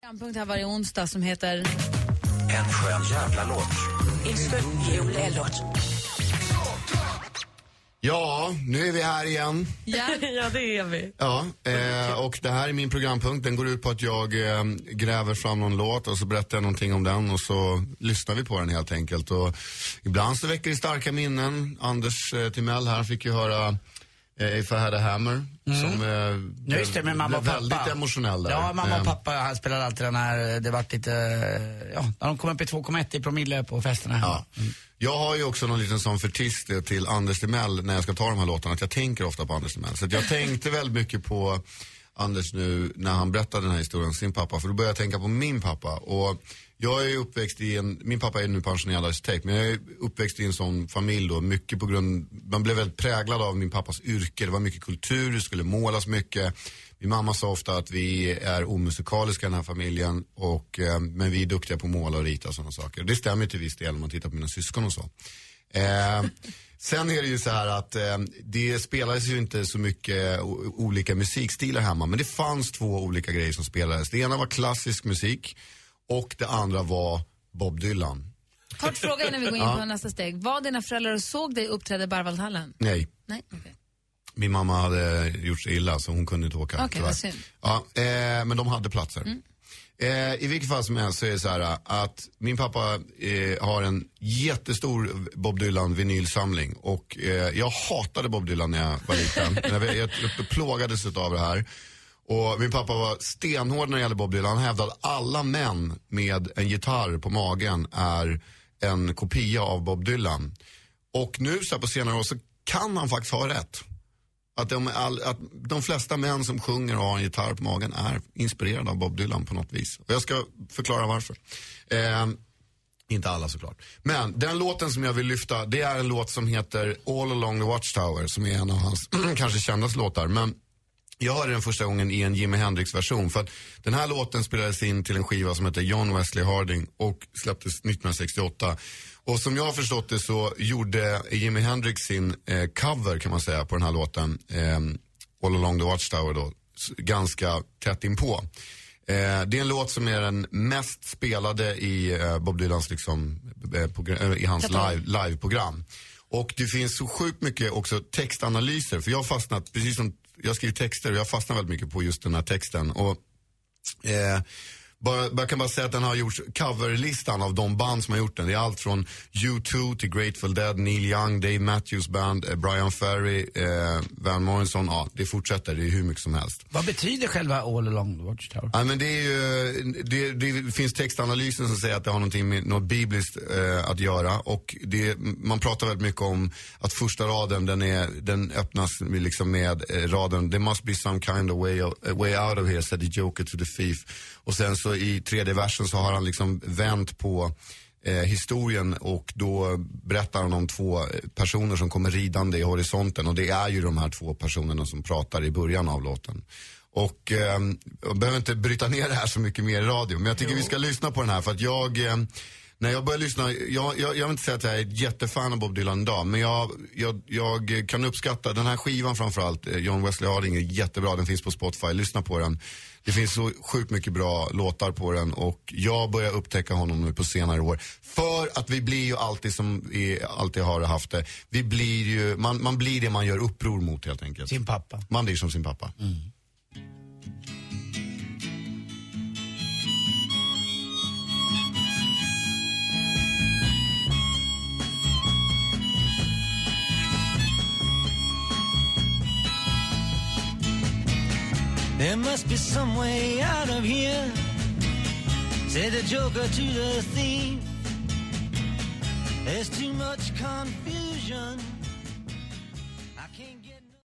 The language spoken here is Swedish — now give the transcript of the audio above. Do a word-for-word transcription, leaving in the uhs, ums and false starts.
En punkt här varje onsdag som heter En skön jävla låt. Ja, nu är vi här igen. Ja, ja det är vi. Ja, eh, och det här är min programpunkt. Den går ut på att jag eh, gräver fram någon låt och så berättar jag någonting om den och så lyssnar vi på den helt enkelt. Och ibland så väcker det starka minnen. Anders eh, Timell här fick ju höra eh, If I Had A Hammer. Mm. Som eh, just det, med mamma och pappa. Väldigt emotionell där. Ja, mamma och pappa han spelade alltid den här, det vart lite, ja, när de kom upp i två komma ett i promille på festerna. Ja. Mm. Jag har ju också någon liten sån förtist till Anders Timell när jag ska ta de här låtarna, att jag tänker ofta på Anders Timell. Så att jag tänkte väldigt mycket på Anders nu när han berättade den här historien om sin pappa, för då började jag tänka på min pappa. Och jag är ju uppväxt i en, min pappa är nu pensionerad arkitekt, men jag är uppväxt i en sån familj då, mycket på grund, man blev väldigt präglad av min pappas yrke, det var mycket kultur, det skulle målas mycket. Min mamma sa ofta att vi är omusikaliska i den här familjen, och, eh, men vi är duktiga på att måla och rita och sådana saker. Det stämmer till viss del om man tittar på mina syskon och så. Eh, sen är det ju så här att eh, det spelades ju inte så mycket o- olika musikstilar hemma, men det fanns två olika grejer som spelades. Det ena var klassisk musik och det andra var Bob Dylan. Kort fråga innan vi går in på nästa steg. Var dina föräldrar och såg dig uppträda i Berwaldhallen? Nej. Nej, okej. Okay. Min mamma hade gjort sig illa så hon kunde inte åka. Okej, okay, vad synd. Ja, eh, men de hade platser. Mm. Eh, I vilket fall som helst så är det så här att min pappa eh, har en jättestor Bob Dylan vinylsamling. Och eh, jag hatade Bob Dylan när jag var liten. jag, jag, jag plågades av det här. Och min pappa var stenhård när det gällde Bob Dylan. Han hävdade att alla män med en gitarr på magen är en kopia av Bob Dylan. Och nu så här på senare år så kan han faktiskt ha rätt. Att de, all, att de flesta män som sjunger och har en gitarr på magen är inspirerade av Bob Dylan på något vis. Och jag ska förklara varför. Eh, inte alla såklart. Men den låten som jag vill lyfta, det är en låt som heter All Along the Watchtower, som är en av hans kanske kändaste låtar. Men jag hörde den första gången i en Jimi Hendrix-version, för att den här låten spelades in till en skiva som heter John Wesley Harding och släpptes nittonhundrasextioåtta. Och som jag har förstått det så gjorde Jimi Hendrix sin eh, cover, kan man säga, på den här låten, eh, All Along the Watchtower då, ganska tätt inpå. Eh, det är en låt som är den mest spelade i eh, Bob Dylans liksom, eh, progr- i hans live, live-program. Och det finns så sjukt mycket också textanalyser, för jag har fastnat, precis som jag skriver texter, och jag fastnar väldigt mycket på just den här texten. Och eh, bara, jag kan bara säga att den har gjort coverlistan av de band som har gjort den. Det är allt från U två till Grateful Dead, Neil Young, Dave Matthews Band, eh, Brian Ferry, eh, Van Morrison. Ja, det fortsätter, det är hur mycket som helst. Vad betyder själva All Along the Watchtower? Ja, men det är ju, det, det finns textanalyser som säger att det har någonting med något bibliskt eh, att göra. Och det, man pratar väldigt mycket om att första raden, den, är, den öppnas med, liksom med eh, raden There must be some kind of way, of, uh, way out of here, said the Joker to the thief. Och sen så i tredje versen så har han liksom vänt på eh, historien, och då berättar han om två personer som kommer ridande i horisonten, och det är ju de här två personerna som pratar i början av låten. Och eh, jag behöver inte bryta ner det här så mycket mer i radio, men jag tycker jo. vi ska lyssna på den här, för att jag eh, när jag börjar lyssna, jag, jag, jag vill inte säga att jag är ett jättefan av Bob Dylan idag, men jag, jag, jag kan uppskatta den här skivan framförallt. John Wesley Harding är jättebra, den finns på Spotify, lyssna på den. Det finns så sjukt mycket bra låtar på den, och jag börjar upptäcka honom nu på senare år. För att vi blir ju alltid som vi alltid har haft det. Vi blir ju, man, man blir det man gör uppror mot helt enkelt. Sin pappa. Man blir som sin pappa. Mm. There must be some way out of here, said the Joker to the thief. There's too much confusion.